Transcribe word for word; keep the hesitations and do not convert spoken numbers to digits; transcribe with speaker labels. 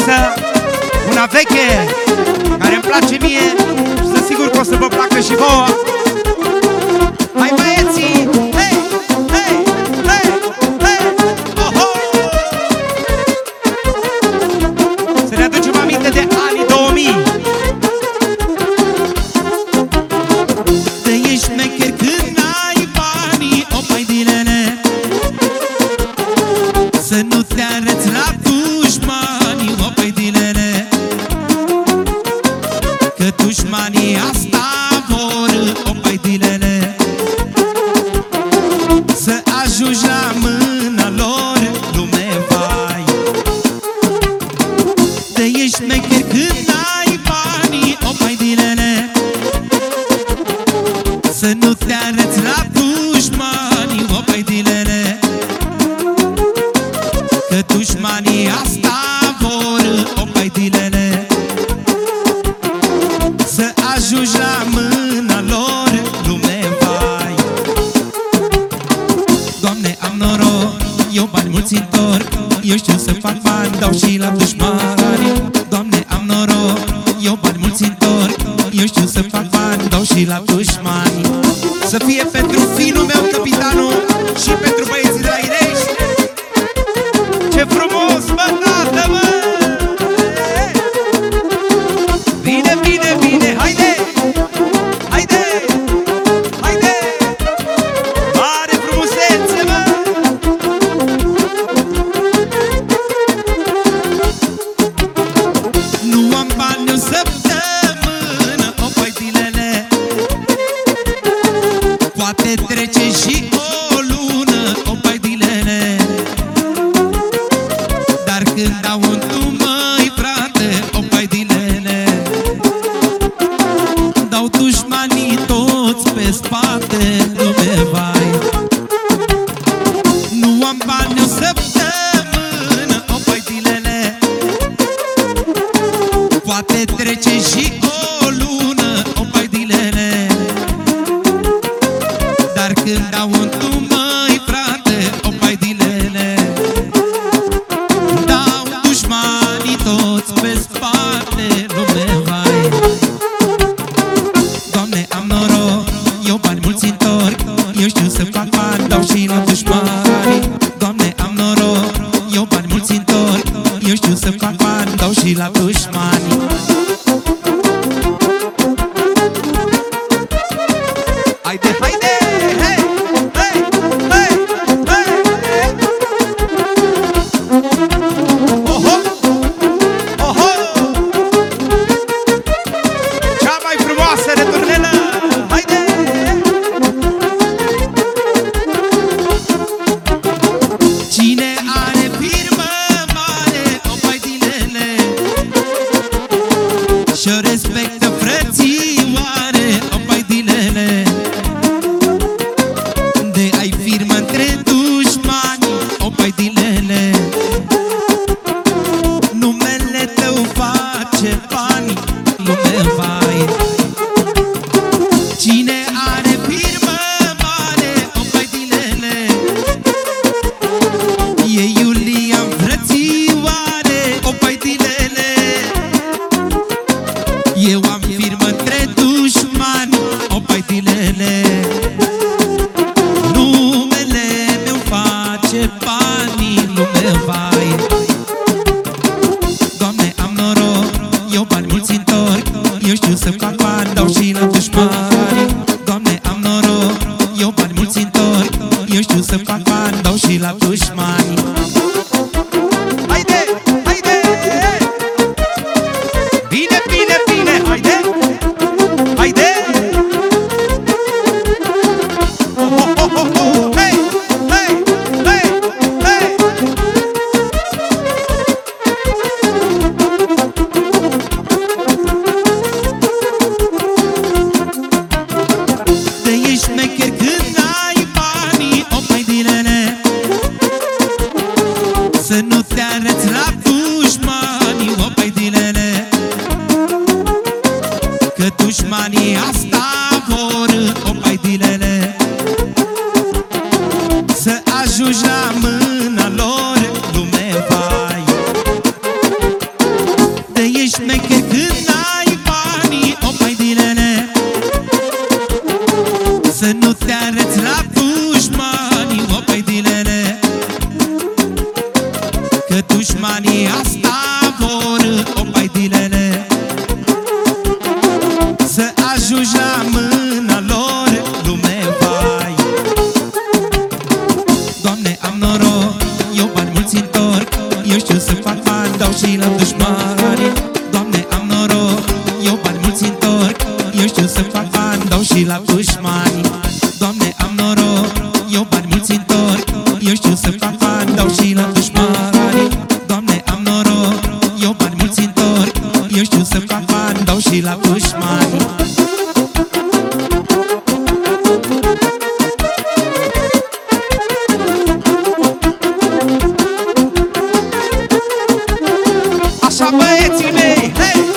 Speaker 1: piesă, una veche, care îmi place mie și sunt sigur că o să vă placă și vouă. Hai băieții! Hei! Hei! Hei! Hei! Oho! Să ne aducem aminte de anii două mii. Te ești șmecher când ai banii, opai dilele, să nu te arăți la dușmanii, opai dilele, că dușmanii asta vor, opai dilele, să ajungi la mâna lor, lume vai. Te ești șmecher când ai banii, opai dilele, să nu te arăți la dușmanii, opai dilele, că dușmanii asta vor, opai dilele, să ajungi la mâna lor, lume vai. Doamne, am noroc, eu bani mulți întorc, eu știu să fac bani, dau și la dușmani. Doamne, am noroc, eu bani mulți întorc, eu știu să fac bani, dau și la dușmani. Să fie pentru finul meu, capitanul, și pentru băieții de la Irești. Ce frumos, mă, tată, mă! Bine, bine, bine, haide! Haide! Haide! Mare frumusețe, mă! Nu am bani o săptămână, opai dilele, poate trece și o lună, opai dilele, dar când dau un tu, măi frate, opai dilele, dau dușmanii toți pe spate, lume vai. Nu am bani o săptămână, opai dilele, poate trece și o lună, opai dilele, dar când dau un tu, măi frate, opai dilele, dau dușmanii toți pe spate, lume vai. Doamne, am noroc, eu bani mulți întorc, eu știu să fac bani, dau și la dușmani. Doamne, am noroc, eu bani mulți întorc, eu știu să fac bani, dau și la dușmani. Haide, haide! Hei! Hei! Hei! Hei! Oho! Oho! Cea mai frumoasă returnelă! Haide! Cine are firmă mare, opai dilele, și-o respectă frățioare, opai dilele, de ai firmă între dușmani, opai dilele, numele tău face bani, lume vai. Cine are firmă mare, opai dilele, e Iulian frățioare, opai dilele, eu am firmă între dușmani, opai dilele, numele meu face banii, lume vai. Doamne, am noroc, eu bani mulți întorc, eu știu să fac bani, dau și la dușmani. Doamne, am noroc, eu bani mulți întorc, eu știu să fac bani, dau și la dușmani. Haide, haide! Bine, bine, bine, haide! Haide! Oh, oh, oh, oh, oh. Hey, hey, hey, hey! Te ești șmecher când ai banii, opai dilele, să nu te arăți la dușmanii, opai dilele, că dușmanii asta vor, opai dilele, să ajungi la mâna lor, lume vai. eu știu să fac bani, dau și la dușmani. Doamne, am noroc, eu bani mulți întorc, eu știu să fac bani, dau și la dușmani.
Speaker 2: Așa, băieții mei, hei!